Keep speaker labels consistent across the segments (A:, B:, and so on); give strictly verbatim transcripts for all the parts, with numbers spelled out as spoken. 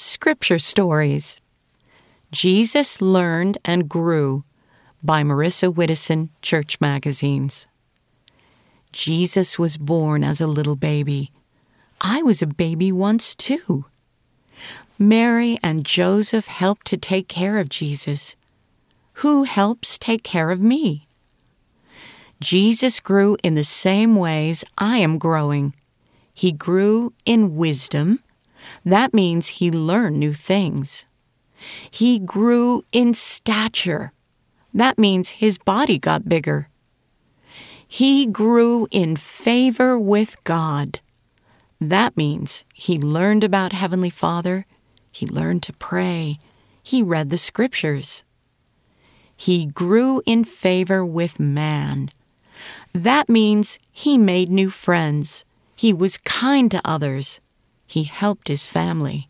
A: Scripture Stories. Jesus Learned and Grew by Marissa Widdison, Church Magazines. Jesus was born as a little baby. I was a baby once, too. Mary and Joseph helped to take care of Jesus. Who helps take care of me? Jesus grew in the same ways I am growing. He grew in wisdom. That means he learned new things. He grew in stature. That means his body got bigger. He grew in favor with God. That means he learned about Heavenly Father. He learned to pray. He read the Scriptures. He grew in favor with man. That means he made new friends. He was kind to others. He helped his family.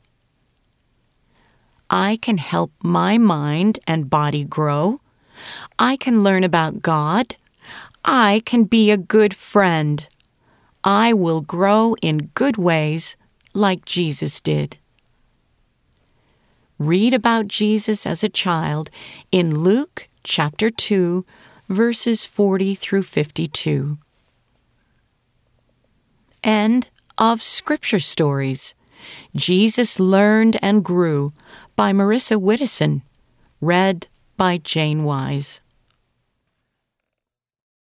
A: I can help my mind and body grow. I can learn about God. I can be a good friend. I will grow in good ways like Jesus did. Read about Jesus as a child in Luke chapter two, verses forty through fifty-two. End of Scripture Stories. Jesus Learned and Grew by Marissa Widdison. Read by Jane Wise.